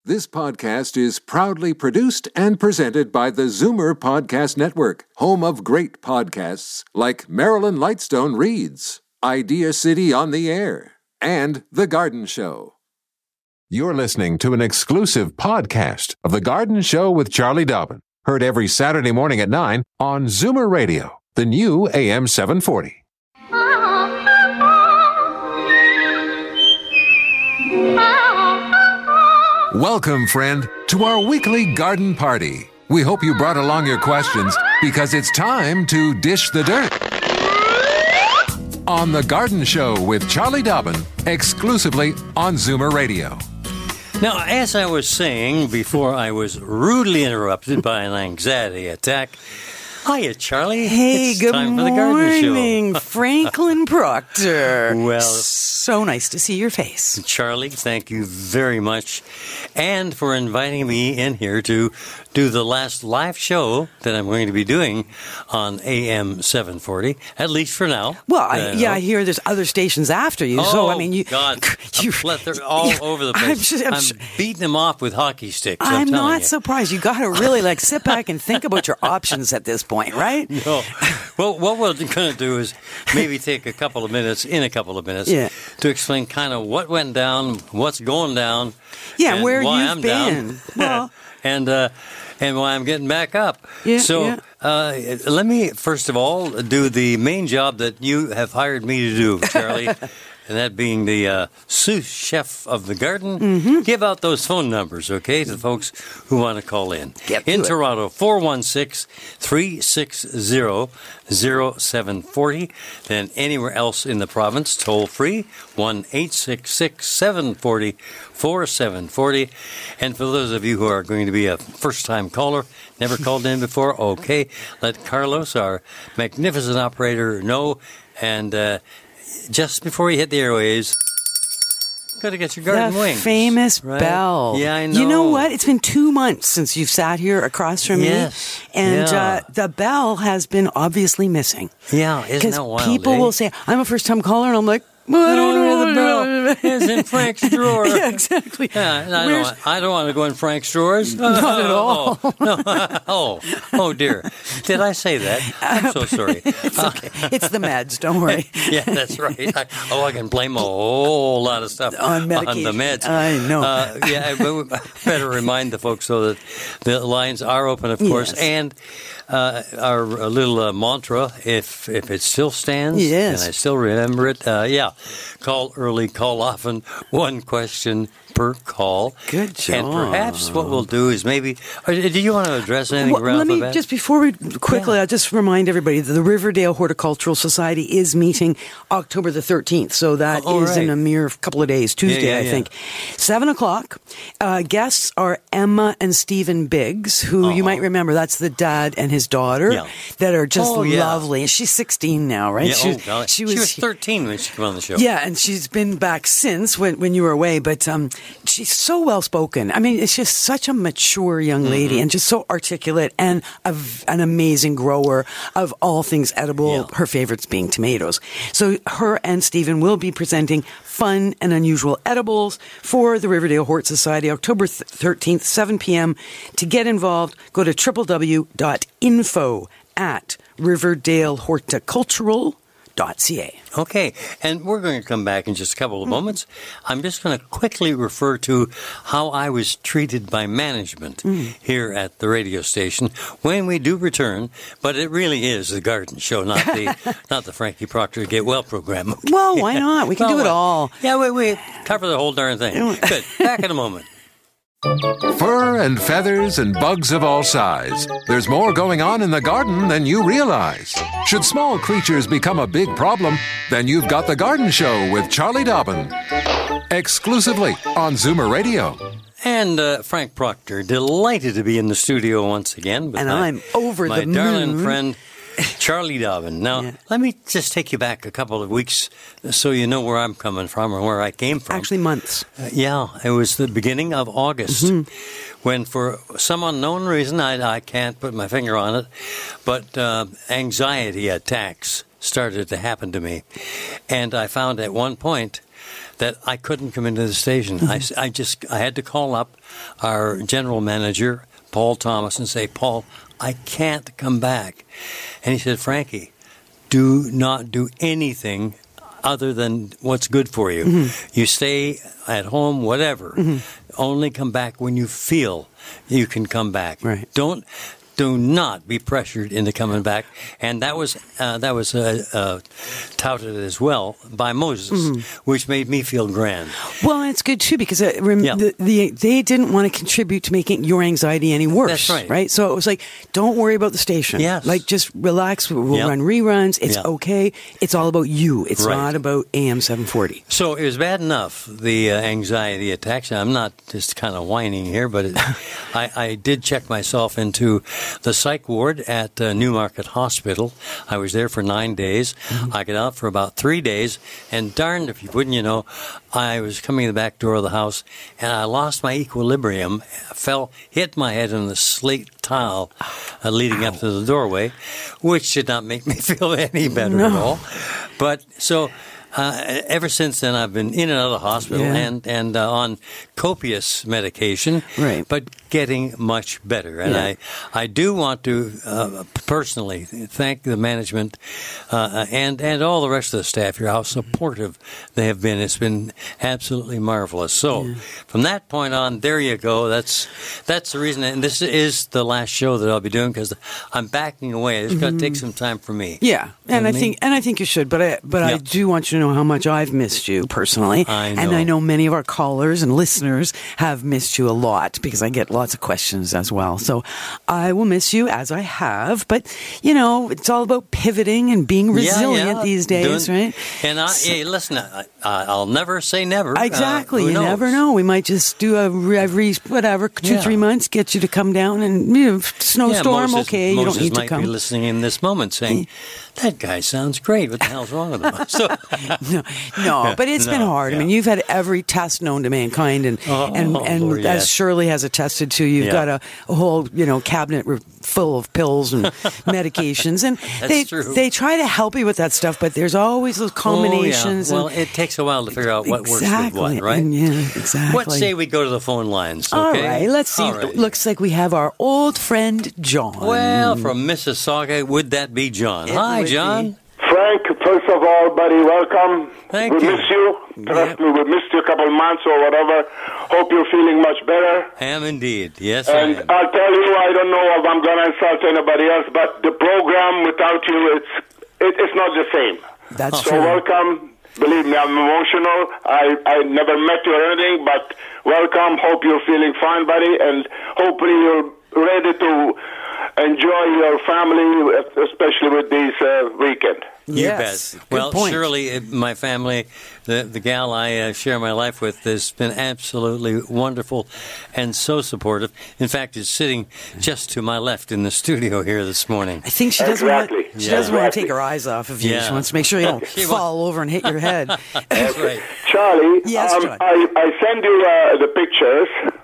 This podcast is proudly produced and presented by the Zoomer Podcast Network, home of great podcasts like Marilyn Lightstone Reads, Idea City on the Air, and The Garden Show. You're listening to an exclusive podcast of The Garden Show with Charlie Dobbin, heard every Saturday morning at 9 on Zoomer Radio, the new AM 740. Welcome, friend, to our weekly garden party. We hope you brought along your questions because it's time to dish the dirt. On The Garden Show with Charlie Dobbin, exclusively on Zoomer Radio. Now, as I was saying before I was rudely interrupted by an anxiety attack, hiya, Charlie. Hey, it's good time for the Garden morning, Show. Franklin Proctor. Well, so nice to see your face. Charlie, thank you very much, and for inviting me in here to do the last live show that I'm going to be doing on AM 740, at least for now. Well, I hear there's other stations after you, so I mean, you. God, they're all over the place. I'm beating them off with hockey sticks. I'm not surprised. You got to really sit back and think about your options at this point, right? No. Well, what we're going to do is maybe take a couple of minutes to explain kind of what went down, what's going down, and where why you've I'm been. Down. Well, and why I'm getting back up. Let me, first of all, do the main job that you have hired me to do, Charlie, and that being the sous chef of the garden. Mm-hmm. Give out those phone numbers, okay, to the folks who want to call in. In Toronto, 416-360-0740. Then anywhere else in the province, toll free, 1-866-740-4740. And for those of you who are going to be a first-time caller, never called in before, okay, let Carlos, our magnificent operator, know. And just before you hit the airways, got to get your garden wings. The famous right? bell. Yeah, I know. You know what? It's been 2 months since you've sat here across from me. And the bell has been obviously missing. Yeah, isn't that wild? Because people will say, I'm a first-time caller, and I'm like, well, I don't know the bell is in Frank's drawer. Yeah, exactly. Yeah, I don't want to go in Frank's drawers. Not at all. Oh, dear. Did I say that? I'm so sorry. It's okay. It's the meds. Don't worry. Yeah, that's right. I can blame a whole lot of stuff on the meds. I know. But better remind the folks so that the lines are open, of course, and our little mantra, if it still stands, and I still remember it, call early, call often, one question per call. Good job. And perhaps what we'll do is maybe, do you want to address anything around that? Just before we quickly, I'll just remind everybody that the Riverdale Horticultural Society is meeting October the 13th. So that is in a mere couple of days, Tuesday, I think. 7 o'clock. Guests are Emma and Stephen Biggs, who you might remember, that's the dad and his daughter that are just lovely. And she's 16 now, right? Yeah, she was 13 when she came on the show. Yeah, and she's been back since when you were away, but she's so well-spoken. I mean, it's just such a mature young lady and just so articulate and an amazing grower of all things edible, her favorites being tomatoes. So her and Stephen will be presenting fun and unusual edibles for the Riverdale Hort Society, October 13th, 7 p.m. To get involved, go to www.info@riverdalehorticultural.ca. Okay, and we're going to come back in just a couple of moments. I'm just going to quickly refer to how I was treated by management here at the radio station when we do return. But it really is the Garden Show, not the Frankie Proctor Get Well program. Okay? Well, why not? We can do it all. Yeah, we cover the whole darn thing. Good. Back in a moment. Fur and feathers and bugs of all size. There's more going on in the garden than you realize. Should small creatures become a big problem, then you've got The Garden Show with Charlie Dobbin. Exclusively on Zoomer Radio. And Frank Proctor, delighted to be in the studio once again. With I'm over the moon. My darling friend, Charlie Dobbin. Now, let me just take you back a couple of weeks so you know where I'm coming from or where I came from. Actually, months. It was the beginning of August when, for some unknown reason, I can't put my finger on it, but anxiety attacks started to happen to me. And I found at one point that I couldn't come into the station. I had to call up our general manager, Paul Thomas, and say, Paul, I can't come back. And he said, Frankie, do not do anything other than what's good for you. You stay at home, whatever. Only come back when you feel you can come back. Right. Do not be pressured into coming back, and that was touted as well by Moses, which made me feel grand. Well, it's good too because they didn't want to contribute to making your anxiety any worse. That's right. So it was like, don't worry about the station. Yes. Like, just relax. We'll run reruns. It's okay. It's all about you. It's not about AM 740. So it was bad enough, the anxiety attacks. I'm not just kind of whining here, but I did check myself into the psych ward at Newmarket Hospital. I was there for 9 days. I got out for about 3 days, and darned if you wouldn't, you know, I was coming to the back door of the house, and I lost my equilibrium, hit my head on the slate tile leading up to the doorway, which did not make me feel any better at all. But so ever since then, I've been in and out of the hospital and on copious medication, but getting much better. And I do want to personally thank the management and all the rest of the staff here, how supportive they have been. It's been absolutely marvelous. So from that point on, there you go. That's the reason. And this is the last show that I'll be doing because I'm backing away. It's got to take some time for me. Yeah, and I think you should. But I do want you to know how much I've missed you personally. I know. And I know many of our callers and listeners have missed you a lot because I get lots of questions as well. So I will miss you as I have. But, you know, it's all about pivoting and being resilient these days, right? And hey, listen, I'll never say never. Exactly. You never know. We might just do every, 2-3 months, get you to come down and, you know, snowstorm, Moses, you don't need to might come. be listening in this moment saying, that guy sounds great. What the hell's wrong with him? So, no, but it's been hard. I mean, you've had every test known to mankind, and Lord, as Shirley has attested to, you've got a whole cabinet full of pills and medications, and they try to help you with that stuff, but there's always those combinations. Well, it takes a while to figure out what works with what, right? And exactly. What say we go to the phone lines? Okay? All right, let's see. Right. Looks like we have our old friend John. Well, from Mississauga, would that be John? Hi, John. Frank, first of all, buddy, welcome. Thank we you. miss you. Trust me, we missed you a couple months or whatever. Hope you're feeling much better. Am indeed. Yes, and I am. I'll tell you, I don't know if I'm going to insult anybody else, but the program without you, it's not the same. That's so true. Welcome. Believe me, I'm emotional. I never met you or anything, but welcome. Hope you're feeling fine, buddy, and hopefully you're ready to enjoy your family, especially with this weekend. You Yes. bet. Good Well, point. Shirley, my family, the gal I share my life with, has been absolutely wonderful and so supportive. In fact, is sitting just to my left in the studio here this morning. I think she doesn't want to take her eyes off of you. Yeah. She wants to make sure you don't fall over and hit your head. That's right. Charlie, Yes, John. I send you the pictures.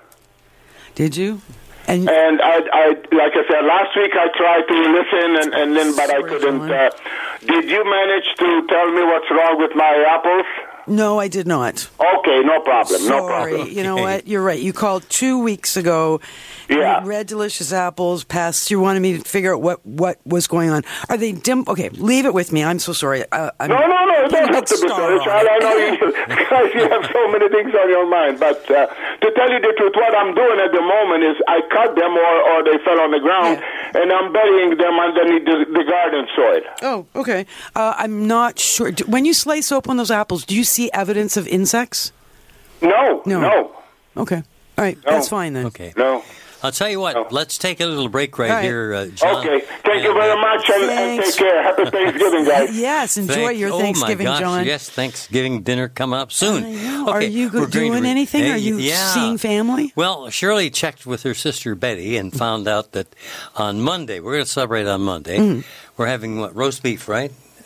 Did you? And I like I said, last week I tried to listen, and then but I couldn't. Did you manage to tell me what's wrong with my apples? no, I did not. Okay, no problem. Sorry. No problem. You know what? You're right. You called 2 weeks ago. Yeah. Red Delicious apples passed. You wanted me to figure out what was going on. Are they dim? Okay, leave it with me. I'm so sorry. No, it doesn't have to be sorry, Charlie. I know you have so many things on your mind. But to tell you the truth, what I'm doing at the moment is I cut them or they fell on the ground, and I'm burying them underneath the garden soil. Oh, okay. I'm not sure. When you slice open those apples, do you see evidence of insects? No. Okay. All right. No. That's fine then. Okay. No. I'll tell you what. No. Let's take a little break right All right. here, John. Okay. Thank you very much, and take care. Happy Thanksgiving, guys. Yes. Enjoy your Thanksgiving, oh my gosh, John. Yes, Thanksgiving dinner coming up soon. I know. Okay, Are you we're going to doing anything? Are you seeing family? Well, Shirley checked with her sister Betty and found out that on Monday, we're going to celebrate on Monday. We're having roast beef, right?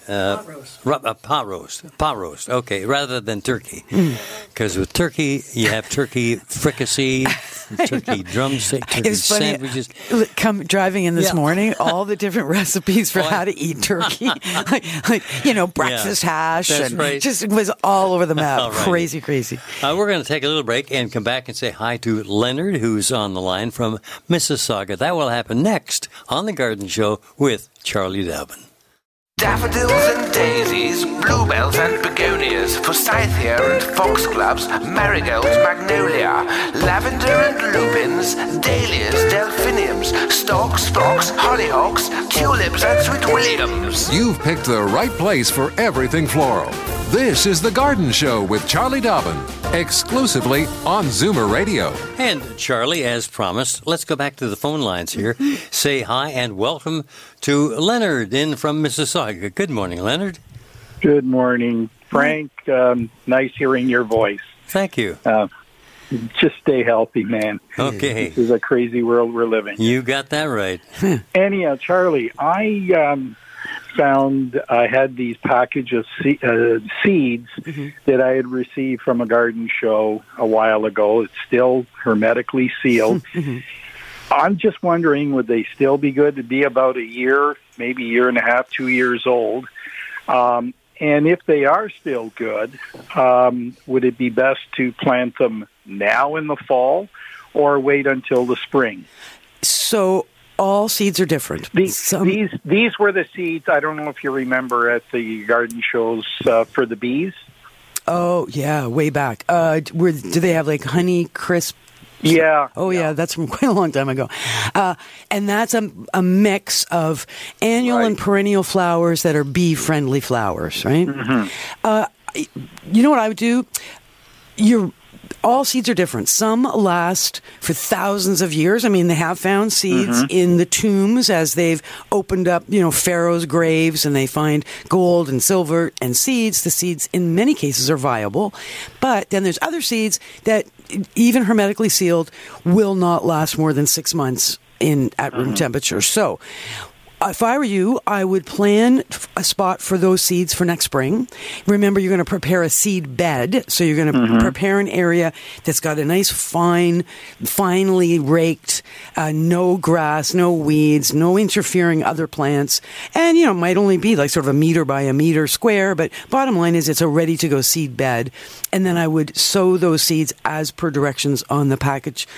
pot roast. Okay, rather than turkey, because with turkey you have turkey fricassee, turkey drumstick, turkey sandwiches. Come driving in this morning, all the different recipes for how to eat turkey, like breakfast hash, that's and right. just it was all over the map. All right. Crazy. We're going to take a little break and come back and say hi to Leonard, who's on the line from Mississauga. That will happen next on The Garden Show with Charlie Dobbin. Daffodils and daisies, bluebells and begonias, forsythia and foxgloves, marigolds, magnolia, lavender and lupins, dahlias, delphiniums, stalks, phlox, hollyhocks, tulips and sweet williams. You've picked the right place for everything floral. This is The Garden Show with Charlie Dobbin, exclusively on Zoomer Radio. And Charlie, as promised, let's go back to the phone lines here. Say hi and welcome to Leonard in from Mississauga. Good morning, Leonard. Good morning, Frank. Nice hearing your voice. Thank you. Just stay healthy, man. Okay. This is a crazy world we're living in. You got that right. Anyhow, Charlie, I found I had these package of seeds that I had received from a garden show a while ago. It's still hermetically sealed. I'm just wondering, would they still be good to be about a year, maybe a year and a half, 2 years old? And if they are still good, would it be best to plant them now in the fall or wait until the spring? So all seeds are different. These were the seeds, I don't know if you remember, at the garden shows for the bees. Oh, yeah, way back. Do they have like Honey Crisp? Yeah. Oh, yeah, that's from quite a long time ago. And that's a mix of annual and perennial flowers that are bee-friendly flowers, right? You know what I would do? All seeds are different. Some last for thousands of years. I mean, they have found seeds in the tombs as they've opened up, pharaohs' graves, and they find gold and silver and seeds. The seeds, in many cases, are viable. But then there's other seeds that, even hermetically sealed, will not last more than 6 months at room temperature. So if I were you, I would plan a spot for those seeds for next spring. Remember, you're going to prepare a seed bed. So you're going to prepare an area that's got a nice finely raked, no grass, no weeds, no interfering other plants. And, it might only be like sort of a meter by a meter square. But bottom line is it's a ready-to-go seed bed. And then I would sow those seeds as per directions on the package.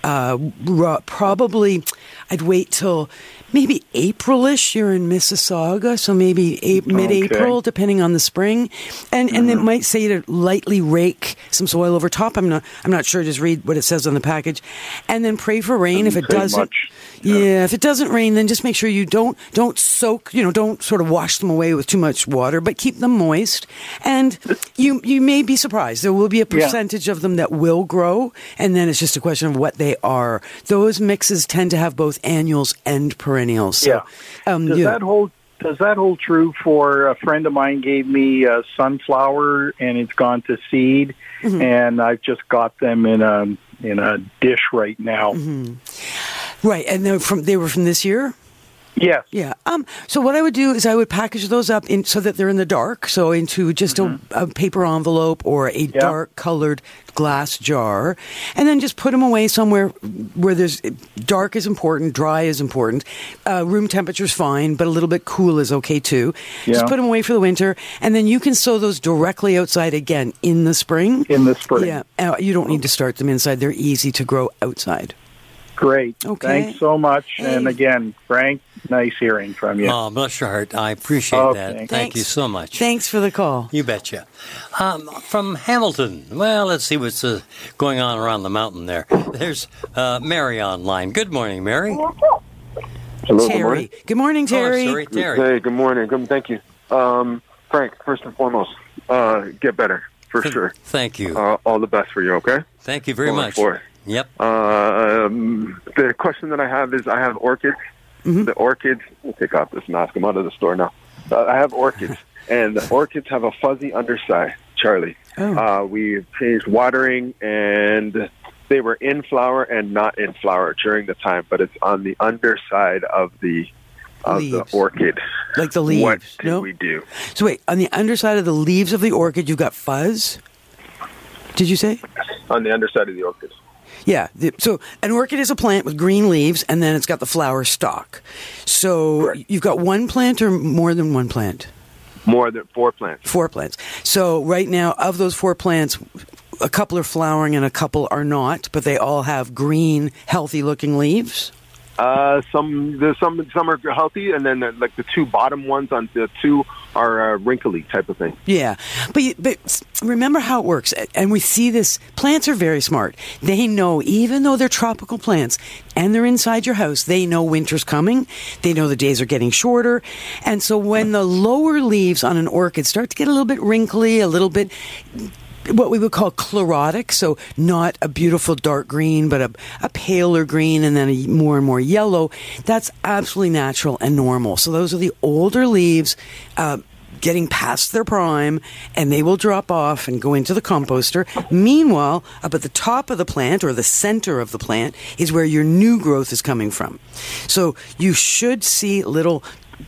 Probably I'd wait till maybe April-ish. You're in Mississauga, so maybe mid-April, depending on the spring. And it might say to lightly rake some soil over top. I'm not sure. Just read what it says on the package, and then pray for rain. If it doesn't, if it doesn't rain, then just make sure you don't soak. Don't sort of wash them away with too much water, but keep them moist. And you may be surprised. There will be a percentage of them that will grow, and then it's just a question of what they are. Those mixes tend to have both annuals and perennials. So, does that hold true for a friend of mine gave me a sunflower and it's gone to seed, and I've just got them in a dish right now. Right, and they were from this year? Yes. Yeah. So what I would do is I would package those up so that they're in the dark, so into just a paper envelope or a dark-colored glass jar, and then just put them away somewhere where there's dark is important, dry is important. Room temperature's fine, but a little bit cool is okay too. Yeah. Just put them away for the winter, and then you can sow those directly outside again in the spring. Yeah. You don't need to start them inside. They're easy to grow outside. Great. Okay. Thanks so much. Hey. And again, Frank, nice hearing from you. Oh, bless your heart. I appreciate that. Thank you so much. Thanks for the call. You betcha. From Hamilton. Well, let's see what's going on around the mountain there. There's Mary online. Good morning, Mary. Hello, Terry. Good morning, Terry. Oh, sorry, Terry. Hey, good morning. Thank you. Frank, first and foremost, get better, for sure. Thank you. All the best for you, okay? Thank you very much. Yep. The question that I have is I have orchids. The orchids, we'll take off this mask. I'm out of the store now. I have orchids, and the orchids have a fuzzy underside, Charlie. We changed watering, and they were in flower and not in flower during the time, but it's on the underside of the of the orchid. Like the leaves? What do we do? So wait, on the underside of the leaves of the orchid, you've got fuzz? Did you say? On the underside of the orchid. Yeah. So an orchid is a plant with green leaves, and then it's got the flower stalk. So Correct. You've got one plant or more than one plant? More than 4 plants. 4 plants. So right now, of those 4 plants, a couple are flowering and a couple are not, but they all have green, healthy-looking leaves? Some are healthy, and then like the 2 bottom ones on the 2 are wrinkly type of thing. Yeah, but remember how it works, and we see this. Plants are very smart. They know, even though they're tropical plants and they're inside your house, they know winter's coming. They know the days are getting shorter, and so when the lower leaves on an orchid start to get a little bit wrinkly, a little bit what we would call chlorotic, so not a beautiful dark green, but a paler green and then a more and more yellow. That's absolutely natural and normal. So those are the older leaves getting past their prime, and they will drop off and go into the composter. Meanwhile, up at the top of the plant, or the center of the plant, is where your new growth is coming from. So you should see little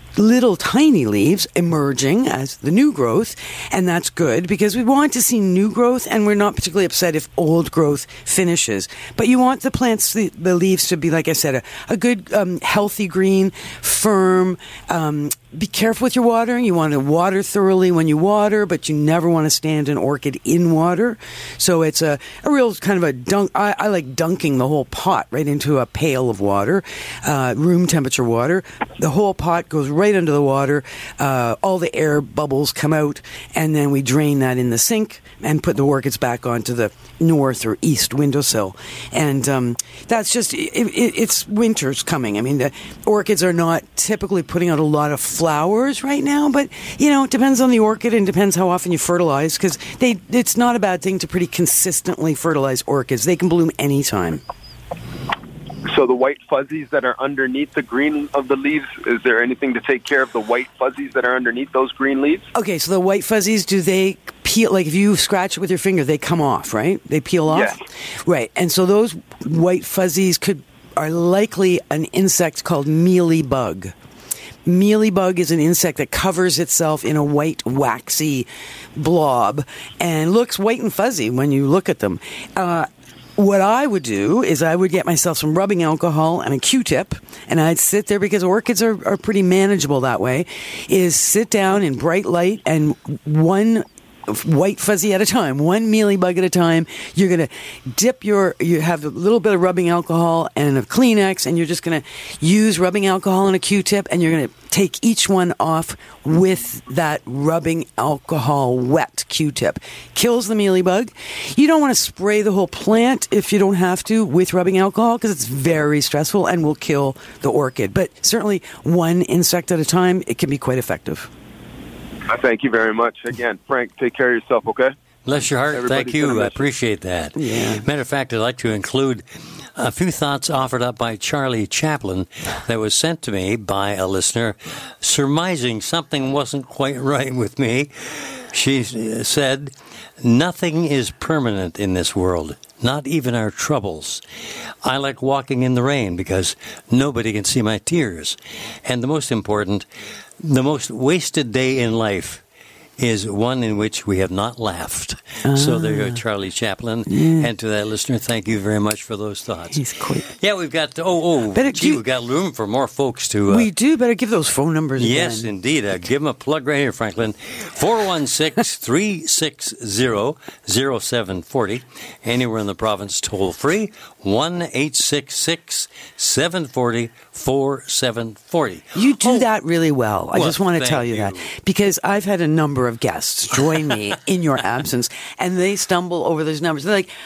tiny leaves emerging as the new growth, and that's good because we want to see new growth, and we're not particularly upset if old growth finishes. But you want the plants, the leaves, to be, like I said, a good, healthy green, firm. Be careful with your watering. You want to water thoroughly when you water, but you never want to stand an orchid in water. So it's a real kind of a dunk. I like dunking the whole pot right into a pail of water, room temperature water. The whole pot goes right under the water. All the air bubbles come out, and then we drain that in the sink and put the orchids back onto the north or east windowsill. And that's just, it's winter's coming. I mean, the orchids are not typically putting out a lot of flowers right now, but, you know, it depends on the orchid and depends how often you fertilize, because it's not a bad thing to pretty consistently fertilize orchids. They can bloom anytime. So the white fuzzies that are underneath the green of the leaves, is there anything to take care of the white fuzzies that are underneath those green leaves? Okay, so the white fuzzies, do they peel? Like if you scratch it with your finger, they come off, right? They peel off? Yes. Right, and so those white fuzzies are likely an insect called mealybug. Mealybug is an insect that covers itself in a white, waxy blob and looks white and fuzzy when you look at them. What I would do is I would get myself some rubbing alcohol and a Q-tip, and I'd sit there, because orchids are pretty manageable that way, is sit down in bright light, and one white fuzzy at a time, one mealybug at a time. You're going to dip you have a little bit of rubbing alcohol and a Kleenex, and you're just going to use rubbing alcohol and a Q-tip, and you're going to take each one off with that rubbing alcohol wet Q-tip. Kills the mealybug. You don't want to spray the whole plant if you don't have to with rubbing alcohol, because it's very stressful and will kill the orchid. But certainly one insect at a time, it can be quite effective. Thank you very much. Again, Frank, take care of yourself, okay? Bless your heart. Thank you. I appreciate that. Yeah. Matter of fact, I'd like to include a few thoughts offered up by Charlie Chaplin that was sent to me by a listener surmising something wasn't quite right with me. She said, "Nothing is permanent in this world, not even our troubles. I like walking in the rain because nobody can see my tears. And the most important, the most wasted day in life is one in which we have not laughed." So there you go, Charlie Chaplin. Yeah. And to that listener, thank you very much for those thoughts. He's quick. Yeah, we've got, we've got room for more folks to... we do. Better give those phone numbers again. Yes, indeed. Give them a plug right here, Franklin. 416-360-0740. Anywhere in the province, toll free. 1-866-740-4740. You do that really well. I just want to tell you you. that. Because I've had a number of guests join me in your absence, and they stumble over those numbers. They're like,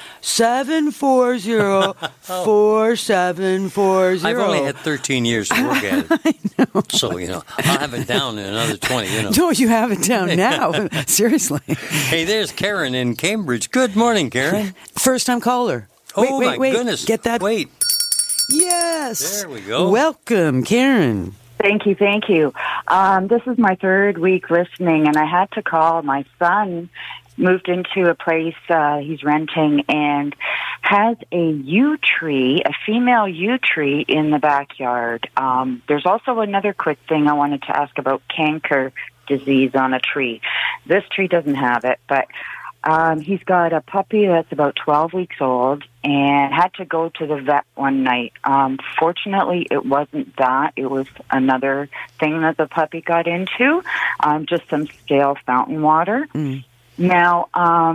740-4740. I've only had 13 years to work at it. I know. So, I'll have it down in another 20, No, you have it down now. Seriously. Hey, there's Karen in Cambridge. Good morning, Karen. First-time caller. Wait, goodness. Get that. Wait. Yes. There we go. Welcome, Karen. Thank you. This is my 3rd week listening, and I had to call. My son moved into a place he's renting, and has a yew tree, a female yew tree in the backyard. There's also another quick thing I wanted to ask about canker disease on a tree. This tree doesn't have it, but he's got a puppy that's about 12 weeks old and had to go to the vet one night. Fortunately, it wasn't that. It was another thing that the puppy got into, just some stale fountain water. Now,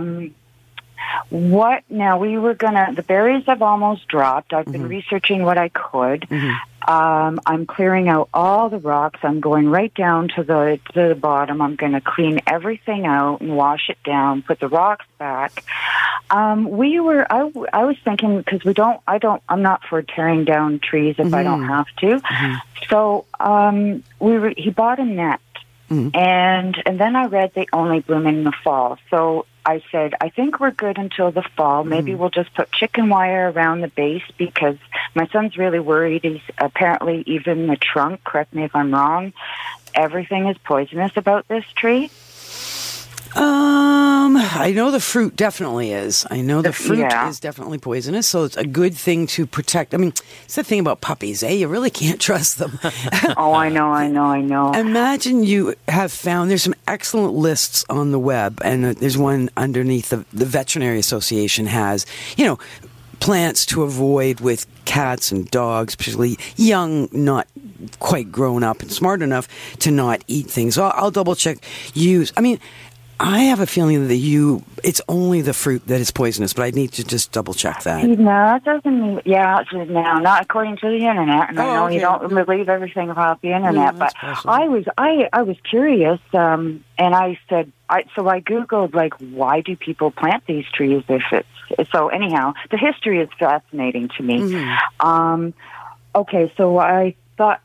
the berries have almost dropped. I've been researching what I could. I'm clearing out all the rocks. I'm going right down to the bottom. I'm going to clean everything out and wash it down, put the rocks back. I was thinking, because I'm not for tearing down trees if I don't have to. So, he bought a net. And then I read they only bloom in the fall. So I said, I think we're good until the fall. Maybe we'll just put chicken wire around the base, because my son's really worried. He's apparently even the trunk, correct me if I'm wrong, everything is poisonous about this tree. I know the fruit definitely is. I know the fruit is definitely poisonous, so it's a good thing to protect. I mean, it's the thing about puppies, You really can't trust them. Oh, I know. Imagine you have found, there's some excellent lists on the web, and there's one underneath the Veterinary Association has, plants to avoid with cats and dogs, particularly young, not quite grown up and smart enough to not eat things. So I'll double check. I have a feeling that it's only the fruit that is poisonous, but I need to just double check that. No, that doesn't mean, not according to the internet. And I know you don't believe everything about the internet, but I was curious, and I said, so I Googled, why do people plant these trees so anyhow, the history is fascinating to me. Okay, so I thought,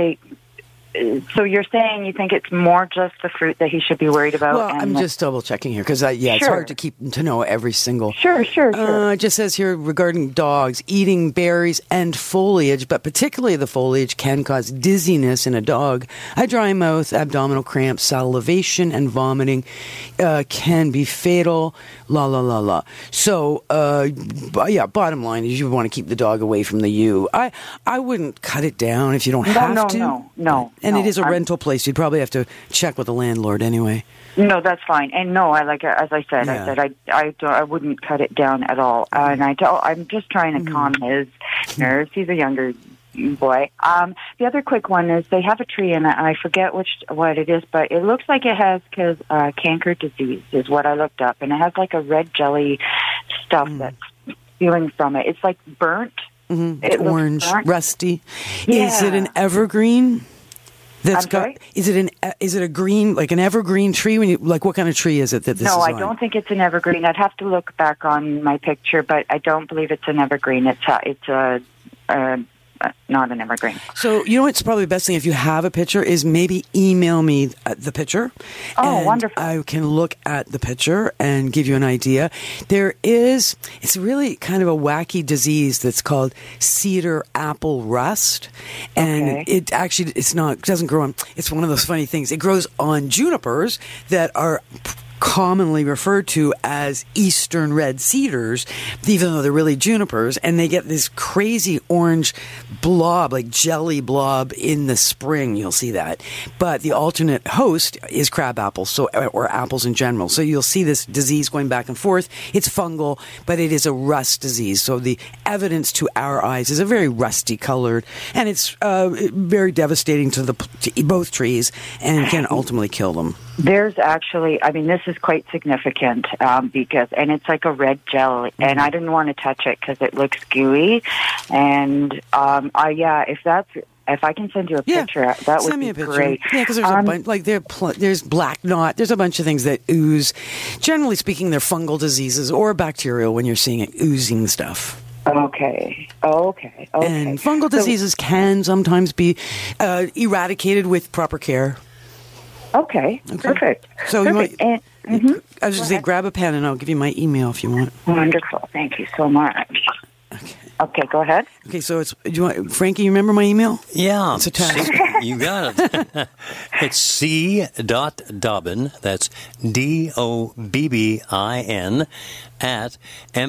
so you're saying you think it's more just the fruit that he should be worried about? Well, I'm just double checking here because it's hard to know every single. Sure. It just says here regarding dogs eating berries and foliage, but particularly the foliage can cause dizziness in a dog. A dry mouth, abdominal cramps, salivation, and vomiting can be fatal. So, bottom line is you want to keep the dog away from the yew. I wouldn't cut it down if you don't have to. No. And it is a rental place. You'd probably have to check with the landlord anyway. No, that's fine. And no, as I said, I wouldn't cut it down at all. And I'm just trying to calm his nerves. He's a younger boy. The other quick one is they have a tree, and I forget what it is, but it looks like it has canker disease is what I looked up, and it has a red jelly stuff that's spewing from it. It's burnt. It's orange, rusty. Yeah. Is it an evergreen? Is it a green, an evergreen tree? What kind of tree is it that this is on? No, I don't think it's an evergreen. I'd have to look back on my picture, but I don't believe it's an evergreen. It's not an evergreen. So, what's probably the best thing if you have a picture is maybe email me the picture. Oh, wonderful. I can look at the picture and give you an idea. It's really kind of a wacky disease that's called cedar apple rust. And it doesn't grow on, it's one of those funny things. It grows on junipers that are commonly referred to as eastern red cedars, even though they're really junipers, and they get this crazy orange blob, jelly blob in the spring. You'll see that. But the alternate host is crab apples, or apples in general. So you'll see this disease going back and forth. It's fungal, but it is a rust disease. So the evidence to our eyes is a very rusty colored, and it's very devastating to both trees and can ultimately kill them. There's actually, this is quite significant and it's like a red gel, and I didn't want to touch it because it looks gooey. And if I can send you a picture, that would be great. Yeah, because there's a bunch, there's black knot. There's a bunch of things that ooze. Generally speaking, they're fungal diseases or bacterial when you're seeing it oozing stuff. Okay. And fungal diseases can sometimes be eradicated with proper care. Okay. Perfect. So perfect. I was just going to say, grab a pen and I'll give you my email if you want. Wonderful. Thank you so much. Okay. Okay, go ahead. Okay, so it's Frankie, you remember my email? Yeah. It's attached. You got it. It's c.dobbin, that's DOBBIN, at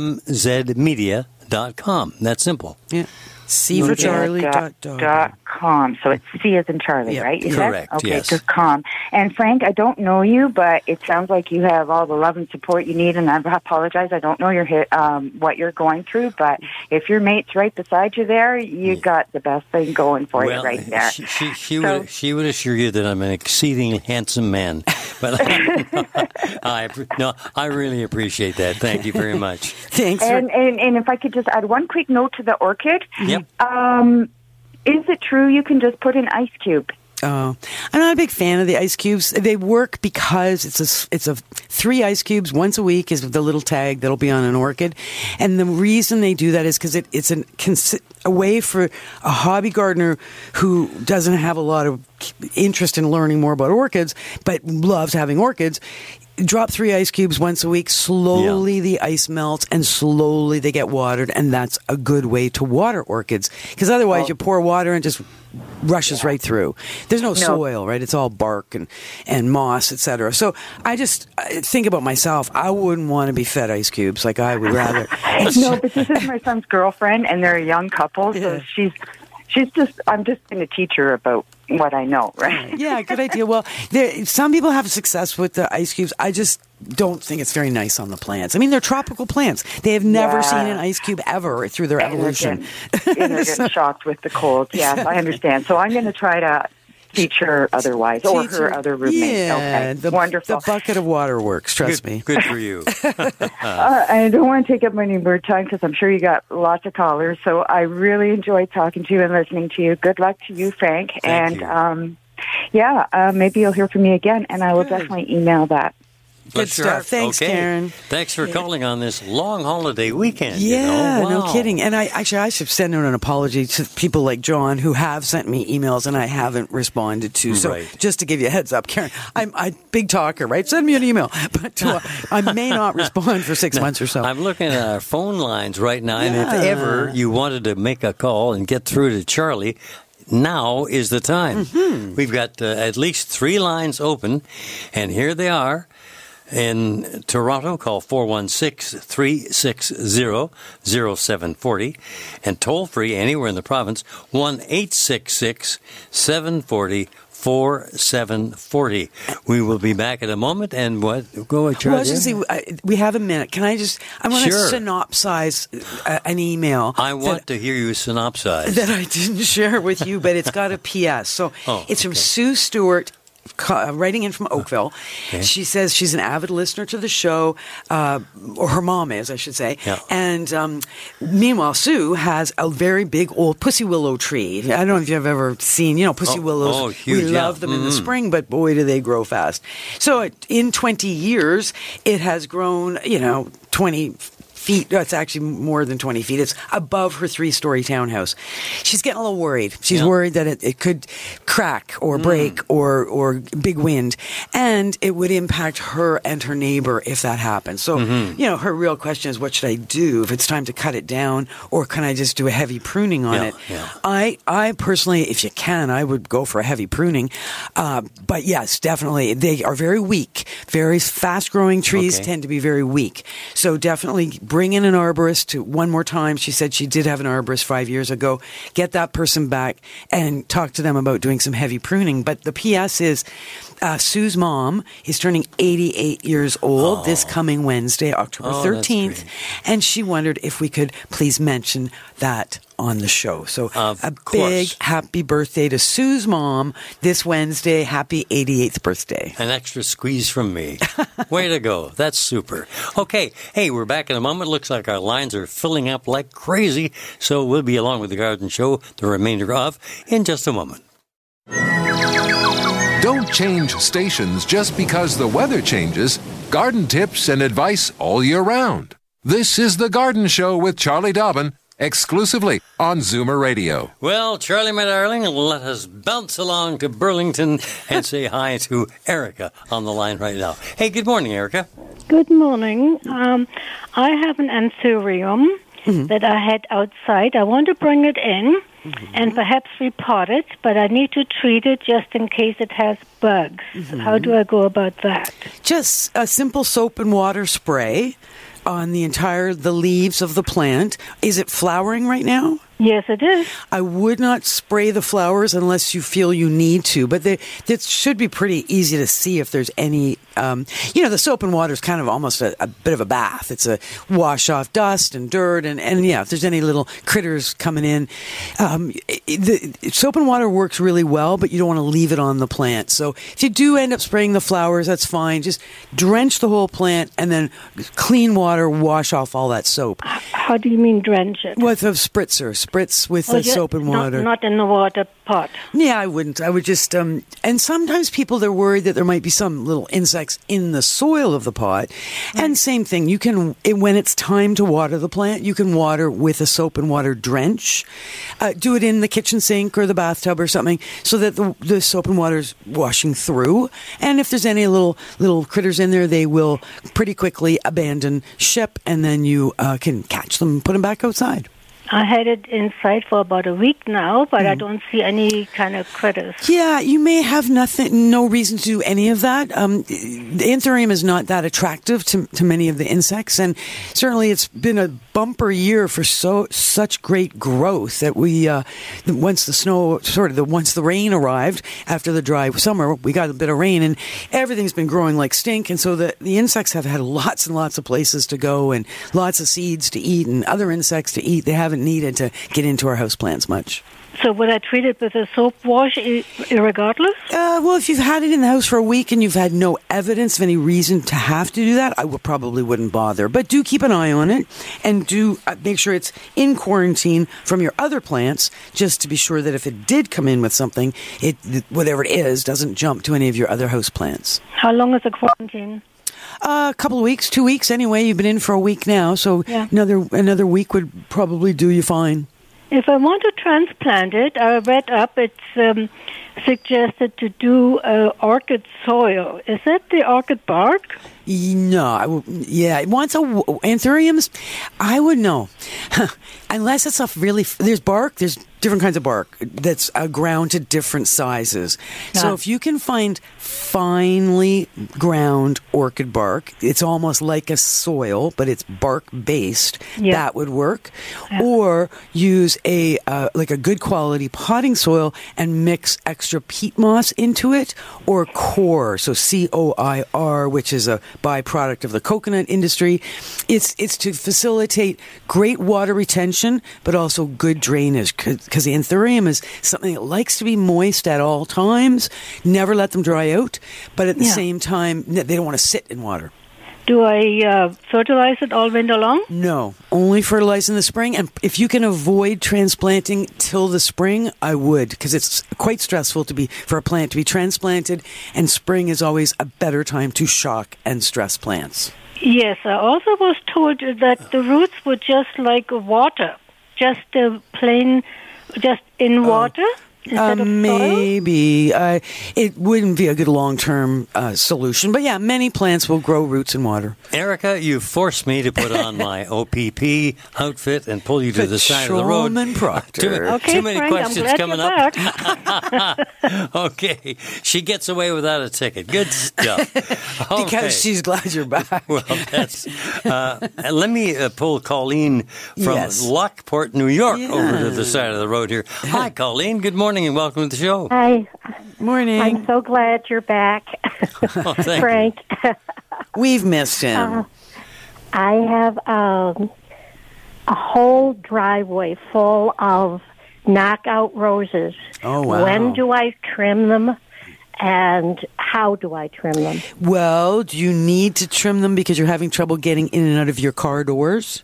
mzmedia.com. That's simple. Yeah. C for Charlie. .com. So it's C as in Charlie, right? You correct, said? Okay, yes. .com. And Frank, I don't know you, but it sounds like you have all the love and support you need, and I apologize. I don't know what you're going through, but if your mate's right beside you there, you got the best thing going for you right there. She would assure you that I'm an exceedingly handsome man. But I really appreciate that. Thank you very much. Thanks. And if I could just add one quick note to the orchid. Yep. Is it true you can just put an ice cube? Oh, I'm not a big fan of the ice cubes. They work because it's a 3 ice cubes once a week is the little tag that'll be on an orchid, and the reason they do that is because it's a way for a hobby gardener who doesn't have a lot of interest in learning more about orchids but loves having orchids. Drop 3 ice cubes once a week. Slowly the ice melts and slowly they get watered, and that's a good way to water orchids. Because otherwise you pour water and just rushes right through. There's no soil, right? It's all bark and moss, etc. So I just think about myself. I wouldn't want to be fed ice cubes. Like I would rather. No, but this is my son's girlfriend, and they're a young couple, so I'm just going to teach her about what I know, right? Yeah, good idea. Well, some people have success with the ice cubes. I just don't think it's very nice on the plants. I mean, they're tropical plants. They have never seen an ice cube ever through their evolution. And they're getting shocked with the cold. Yes, I understand. So I'm going to try to teach her otherwise, or her other roommate. Yeah, okay. Wonderful. The bucket of water works, trust me. Good for you. I don't want to take up any more time because I'm sure you got lots of callers. So I really enjoyed talking to you and listening to you. Good luck to you, Frank. Thank you. Maybe you'll hear from me again, and I will definitely email that. Good stuff. Thanks, Karen. Thanks for calling on this long holiday weekend. Yeah, Wow. no kidding. And I should send out an apology to people like John who have sent me emails and I haven't responded to. So just to give you a heads up, Karen, I'm a big talker, right? Send me an email. But I may not respond for 6 months or so. I'm looking at our phone lines right now, and if ever you wanted to make a call and get through to Charlie, now is the time. Mm-hmm. We've got at least 3 lines open, and here they are. In Toronto, call 416-360-0740, and toll-free anywhere in the province, 1-866-740-4740. We will be back in a moment, and go ahead, Charlie. We have a minute. I want to synopsize an email. I want to hear you synopsize. That I didn't share with you, but it's got a PS. So it's from Sue Stewart, writing in from Oakville. Okay. She says she's an avid listener to the show, or her mom is, I should say. Yeah. And meanwhile, Sue has a very big old pussy willow tree. I don't know if you've ever seen, pussy willows. Oh, huge, we love them in the spring, but boy, do they grow fast. So in 20 years, it has grown, 20 feet. No, it's actually more than 20 feet. It's above her 3-story townhouse. She's getting a little worried. She's worried that it could crack or break or big wind, and it would impact her and her neighbor if that happens. So, her real question is, what should I do if it's time to cut it down, or can I just do a heavy pruning on it? Yeah. I personally, if you can, I would go for a heavy pruning. But yes, definitely. They are very weak. Very fast-growing trees tend to be very weak. So definitely bring in an arborist one more time. She said she did have an arborist 5 years ago. Get that person back and talk to them about doing some heavy pruning. But the PS is Sue's mom is turning 88 years old this coming Wednesday, October 13th. And she wondered if we could please mention that on the show. So big happy birthday to Sue's mom this Wednesday. Happy 88th birthday. An extra squeeze from me. Way to go. That's super. Okay. Hey, we're back in a moment. Looks like our lines are filling up like crazy. So we'll be along with the Garden Show the remainder of in just a moment. Don't change stations just because the weather changes. Garden tips and advice all year round. This is the Garden Show with Charlie Dobbin, exclusively on Zoomer Radio. Well, Charlie, my darling, let us bounce along to Burlington and say hi to Erica on the line right now. Hey, good morning, Erica. Good morning. I have an anthurium, that I had outside. I want to bring it in and perhaps repot it, but I need to treat it just in case it has bugs. How do I go about that? Just a simple soap and water spray on the leaves of the plant. Is it flowering right now? Yes, it is. I would not spray the flowers unless you feel you need to, but it should be pretty easy to see if there's any, the soap and water is kind of almost a bit of a bath. It's a wash off dust and dirt and if there's any little critters coming in. The soap and water works really well, but you don't want to leave it on the plant. So if you do end up spraying the flowers, that's fine. Just drench the whole plant and then clean water, wash off all that soap. How do you mean drench it? With a spritzer. Spritz with the soap and water. Not in the water pot. Yeah, I wouldn't. I would just, and sometimes people, they're worried that there might be some little insects in the soil of the pot. And same thing, you can, when it's time to water the plant, you can water with a soap and water drench. Do it in the kitchen sink or the bathtub or something so that the soap and water's washing through. And if there's any little critters in there, they will pretty quickly abandon ship, and then you can catch them and put them back outside. I had it inside for about a week now, but I don't see any kind of critters. Yeah, you may have no reason to do any of that. The Anthurium is not that attractive to many of the insects, and certainly it's been a bumper year for such great growth that we, once the rain arrived after the dry summer, we got a bit of rain, and everything's been growing like stink, and so the insects have had lots and lots of places to go and lots of seeds to eat and other insects to eat. They haven't needed to get into our houseplants much. So would I treat it with a soap wash regardless? Well, if you've had it in the house for a week and you've had no evidence of any reason to have to do that, I probably wouldn't bother. But do keep an eye on it and do make sure it's in quarantine from your other plants, just to be sure that if it did come in with something, whatever it is, doesn't jump to any of your other house plants. How long is the quarantine? A couple of weeks, 2 weeks anyway. You've been in for a week now, so another week would probably do you fine. If I want to transplant it, I read up it's suggested to do orchid soil. Is that the orchid bark? No, it wants anthuriums. I would know, unless it's there's bark. There's different kinds of bark that's ground to different sizes. Yeah. So if you can find finely ground orchid bark, it's almost like a soil, but it's bark based. Yeah. That would work. Yeah. Or use a good quality potting soil and mix extra peat moss into it, or coir. So COIR, which is a byproduct of the coconut industry. It's to facilitate great water retention, but also good drainage, because the anthurium is something that likes to be moist at all times. Never let them dry out, but at the same time, they don't want to sit in water. Do I fertilize it all winter long? No, only fertilize in the spring. And if you can avoid transplanting till the spring, I would, because it's quite stressful for a plant to be transplanted, and spring is always a better time to shock and stress plants. Yes, I also was told that the roots were just like water, just in water. Maybe. It wouldn't be a good long-term solution. But yeah, many plants will grow roots in water. Erica, you forced me to put on my OPP outfit and pull you to the side of the road. Proctor. Too many Frank, questions coming up. Okay. She gets away without a ticket. Good stuff. Okay. Because she's glad you're back. Well, that's... let me pull Colleen from Lockport, New York, over to the side of the road here. Hi, Colleen. Good morning and welcome to the show. Hi. Morning. I'm so glad you're back, Frank. We've missed him. I have a whole driveway full of knockout roses. Oh, wow. When do I trim them, and how do I trim them? Well, do you need to trim them because you're having trouble getting in and out of your car doors?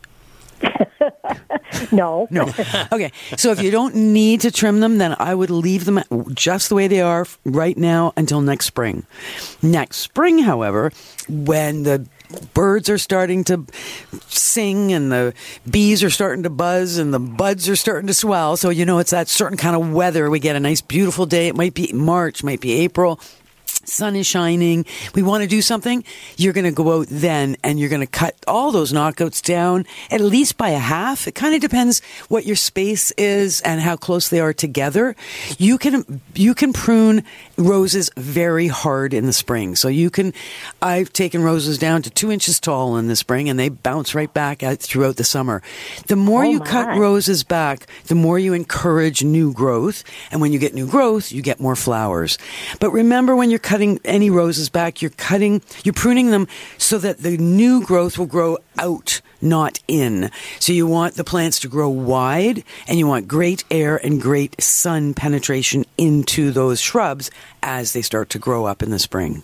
No. Okay. So if you don't need to trim them, then I would leave them just the way they are right now until next spring. Next spring, however, when the birds are starting to sing and the bees are starting to buzz and the buds are starting to swell, so it's that certain kind of weather. We get a nice, beautiful day. It might be March, might be April. sun is shining, we want to do something, you're going to go out then and you're going to cut all those knockouts down at least by a half. It kind of depends what your space is and how close they are together. You can prune roses very hard in the spring. So I've taken roses down to 2 inches tall in the spring and they bounce right back out throughout the summer. The more you cut roses back, the more you encourage new growth. And when you get new growth, you get more flowers. But remember, when you're cutting any roses back, you're pruning them so that the new growth will grow out, not in. So you want the plants to grow wide, and you want great air and great sun penetration into those shrubs as they start to grow up in the spring.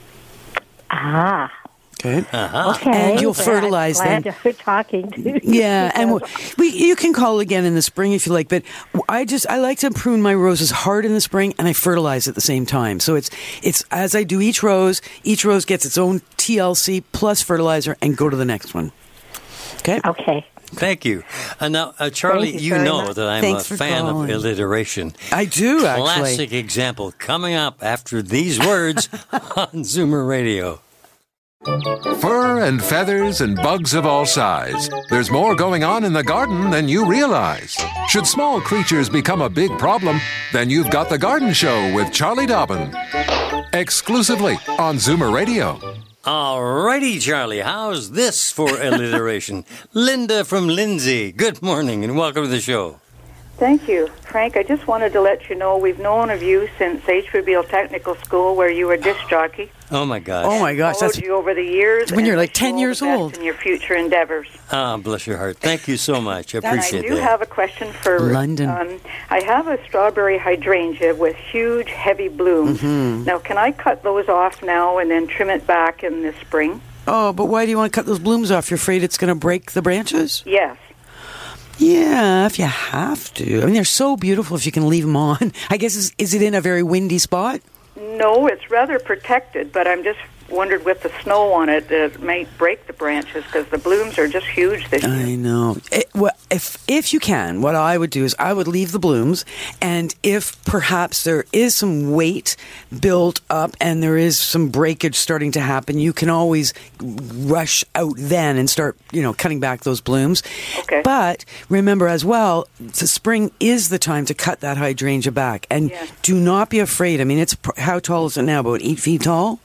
Ah. Okay. Okay. And you'll fertilize them. Glad we're talking to you. Yeah, and you can call again in the spring if you like, but I like to prune my roses hard in the spring and I fertilize at the same time. So it's as I do each rose gets its own TLC plus fertilizer and go to the next one. Okay? Okay. Thank you. And now, Charlie, you know much. that I'm a fan of alliteration. I do, actually. Classic example coming up after these words on Zoomer Radio. Fur and feathers and bugs of all size. There's more going on in the garden than you realize. Should small creatures become a big problem, then you've got The Garden Show with Charlie Dobbin. Exclusively on Zoomer Radio. All righty, Charlie. How's this for alliteration? Linda from Lindsay, good morning and welcome to the show. Thank you. Frank, I just wanted to let you know we've known of you since H.B. Beale Technical School, where you were disc jockey. Oh, my gosh. Oh, my gosh. Followed you over the years. When you're like 10 years old. In your future endeavors. Ah, bless your heart. Thank you so much. I appreciate that. And I do have a question for London. I have a strawberry hydrangea with huge, heavy blooms. Mm-hmm. Now, can I cut those off now and then trim it back in the spring? Oh, but why do you want to cut those blooms off? You're afraid it's going to break the branches? Yes. Yeah, if you have to. I mean, they're so beautiful if you can leave them on. I guess, is it in a very windy spot? No, it's rather protected, but I'm just wondered with the snow on it, it might break the branches because the blooms are just huge this year. I know. If you can, what I would do is I would leave the blooms, and if perhaps there is some weight built up and there is some breakage starting to happen, you can always rush out then and start, cutting back those blooms. Okay. But remember as well, the spring is the time to cut that hydrangea back, and do not be afraid. I mean, how tall is it now? About 8 feet tall?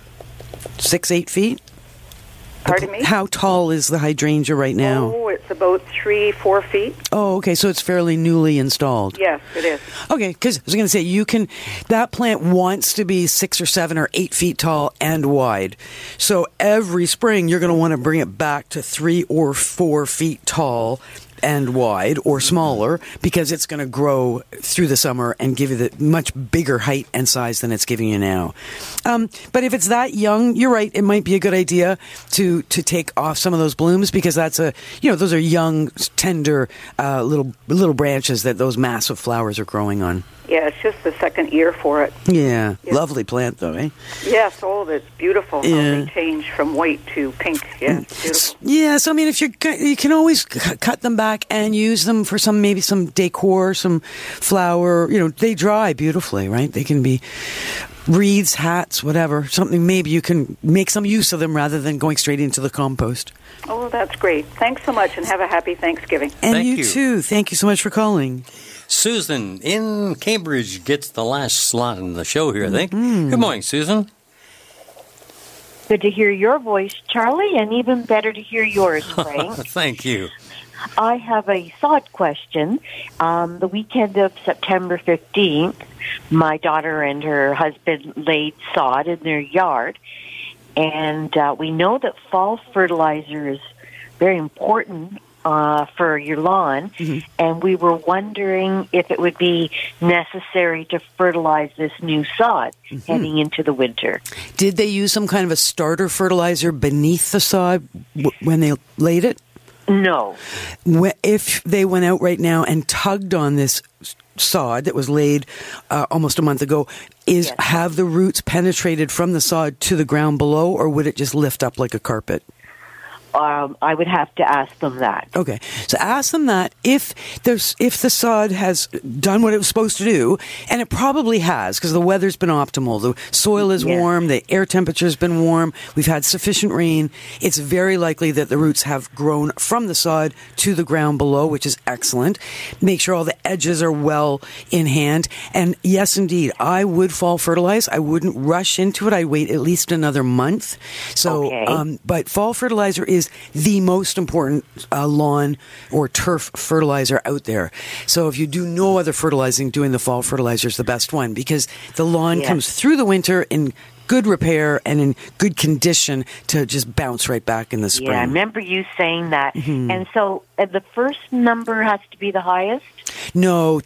6-8 feet? Pardon me? How tall is the hydrangea right now? Oh, it's about 3-4 feet. Oh, okay, so it's fairly newly installed. Yes, it is. Okay, because I was going to say, that plant wants to be 6 or 7 or 8 feet tall and wide. So every spring, you're going to want to bring it back to 3 or 4 feet tall and wide or smaller, because it's going to grow through the summer and give you the much bigger height and size than it's giving you now. But if it's that young, you're right, it might be a good idea to take off some of those blooms, because that's those are young, tender little branches that those massive flowers are growing on. Yeah, it's just the second year for it. Yeah, lovely plant though, eh? Yes, it's beautiful. How they change from white to pink. Yeah, beautiful. Yeah, so I mean, if you can always cut them back and use them for maybe some decor, some flower. They dry beautifully, right? They can be wreaths, hats, whatever. Something maybe you can make some use of them rather than going straight into the compost. Oh, that's great. Thanks so much, and have a happy Thanksgiving. And Thank you too. Thank you so much for calling. Susan in Cambridge gets the last slot in the show here, I think. Mm-hmm. Good morning, Susan. Good to hear your voice, Charlie, and even better to hear yours, Frank. Thank you. I have a sod question. The weekend of September 15th, my daughter and her husband laid sod in their yard, and we know that fall fertilizer is very important for your lawn, and we were wondering if it would be necessary to fertilize this new sod heading into the winter. Did they use some kind of a starter fertilizer beneath the sod when they laid it? No. If they went out right now and tugged on this sod that was laid almost a month ago, have the roots penetrated from the sod to the ground below, or would it just lift up like a carpet? I would have to ask them that. Okay, so ask them that if the sod has done what it was supposed to do, and it probably has because the weather's been optimal. The soil is warm, the air temperature's been warm, we've had sufficient rain. It's very likely that the roots have grown from the sod to the ground below, which is excellent. Make sure all the edges are well in hand. And yes, indeed, I would fall fertilize. I wouldn't rush into it. I'd wait at least another month. So, but fall fertilizer is the most important lawn or turf fertilizer out there. So if you do no other fertilizing, doing the fall fertilizer is the best one because the lawn comes through the winter in good repair and in good condition to just bounce right back in the spring. Yeah, I remember you saying that. Mm-hmm. And so the first number has to be the highest? No.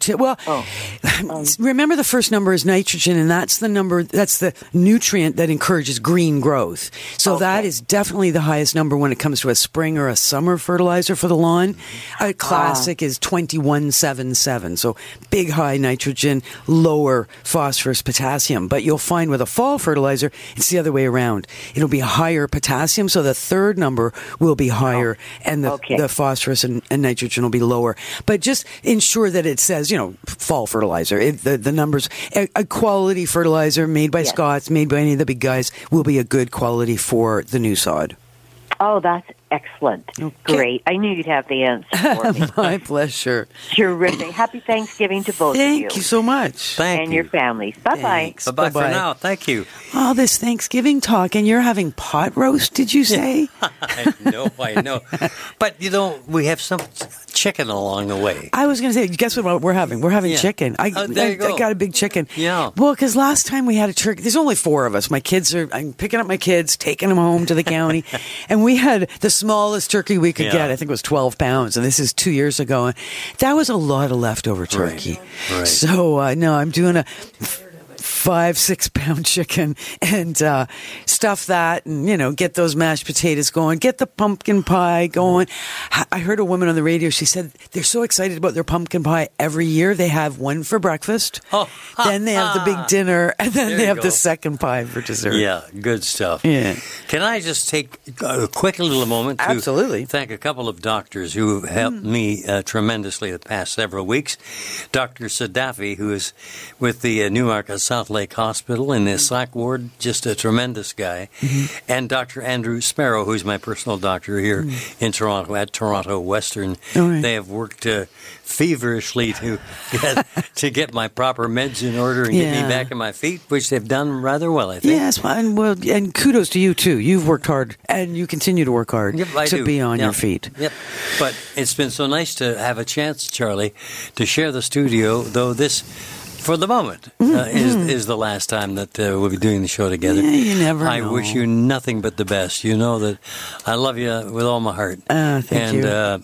Remember the first number is nitrogen, and that's the nutrient that encourages green growth. So that is definitely the highest number when it comes to a spring or a summer fertilizer for the lawn. A classic is 2177. So big high nitrogen, lower phosphorus, potassium. But you'll find with a fall fertilizer, it's the other way around. It'll be higher potassium, so the third number will be higher, and the phosphorus and nitrogen will be lower. But just ensure that it says, fall fertilizer. The numbers, a quality fertilizer made by Scott's, made by any of the big guys, will be a good quality for the new sod. Oh, that's excellent. Okay. Great. I knew you'd have the answer for me. My pleasure. Terrific. Happy Thanksgiving to both of you. Thank you so much. And your families. Bye-bye. Bye-bye for now. Thank you. Oh, this Thanksgiving talk, and you're having pot roast, did you say? I know. But, we have some chicken along the way. I was going to say, guess what we're having? We're having chicken. I got a big chicken. Yeah. Well, because last time we had a turkey, there's only 4 of us. I'm picking up my kids, taking them home to the county, and we had the smallest turkey we could get. I think it was 12 pounds, and this is 2 years ago. And that was a lot of leftover turkey. Right. So, no, I'm doing a 5-6 pound chicken and stuff that and get those mashed potatoes going, get the pumpkin pie going. I heard a woman on the radio, she said they're so excited about their pumpkin pie every year. They have one for breakfast, then they have the big dinner, and then they have the second pie for dessert. Yeah, good stuff. Yeah. Can I just take a quick little moment to thank a couple of doctors who have helped me tremendously the past several weeks. Dr. Sadafi, who is with the Newmarket South Lake Hospital in the psych ward, just a tremendous guy, and Dr. Andrew Sparrow, who's my personal doctor here in Toronto at Toronto Western. They have worked feverishly to get my proper meds in order and get me back on my feet, which they've done rather well, I think. Yes, and kudos to you too. You've worked hard, and you continue to work hard to be on your feet. Yep. But it's been so nice to have a chance, Charlie, to share the studio, though this, for the moment, is the last time that we'll be doing the show together. Yeah, you never know. I wish you nothing but the best. You know that I love you with all my heart. Thank you.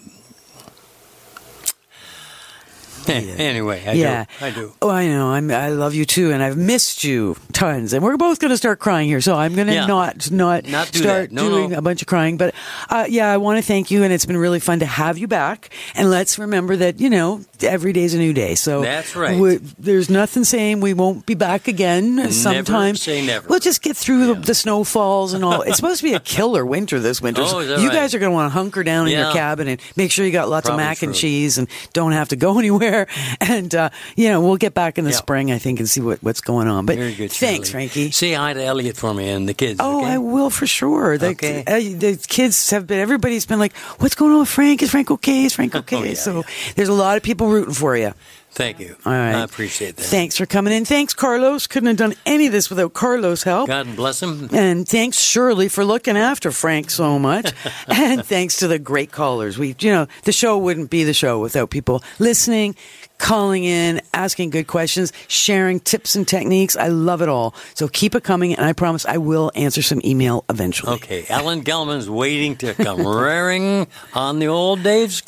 Anyway, I do. Oh, I know. I love you too, and I've missed you tons. And we're both going to start crying here, so I'm going to not start doing a bunch of crying. But I want to thank you, and it's been really fun to have you back. And let's remember that every day's a new day. So that's right. There's nothing saying we won't be back again sometime. Never say never. We'll just get through the snowfalls and all. It's supposed to be a killer winter this winter. Oh, is that you guys are going to want to hunker down in your cabin and make sure you got lots of mac and cheese and don't have to go anywhere. And we'll get back in the spring, I think, and see what's going on. But very good, thanks, Frankie. Say hi to Elliot for me and the kids. Oh, okay? I will for sure. The kids have been. Everybody's been like, "What's going on with Frank? Is Frank okay? Is Frank okay?" There's a lot of people rooting for you. Thank you. All right. I appreciate that. Thanks for coming in. Thanks, Carlos. Couldn't have done any of this without Carlos' help. God bless him. And thanks, Shirley, for looking after Frank so much. And thanks to the great callers. The show wouldn't be the show without people listening, calling in, asking good questions, sharing tips and techniques. I love it all. So keep it coming, and I promise I will answer some email eventually. Okay. Alan Gelman's waiting to come raring on the old Dave's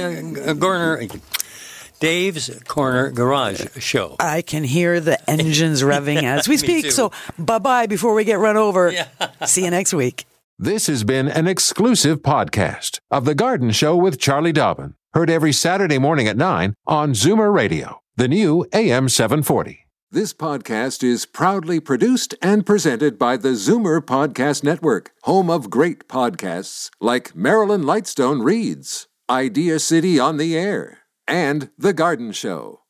Corner Garage show. I can hear the engines revving as we speak. So bye-bye before we get run over. See you next week. This has been an exclusive podcast of The Garden Show with Charlie Dobbin. Heard every Saturday morning at 9 on Zoomer Radio, the new AM 740. This podcast is proudly produced and presented by the Zoomer Podcast Network, home of great podcasts like Marilyn Lightstone Reads, Idea City on the Air, and The Garden Show.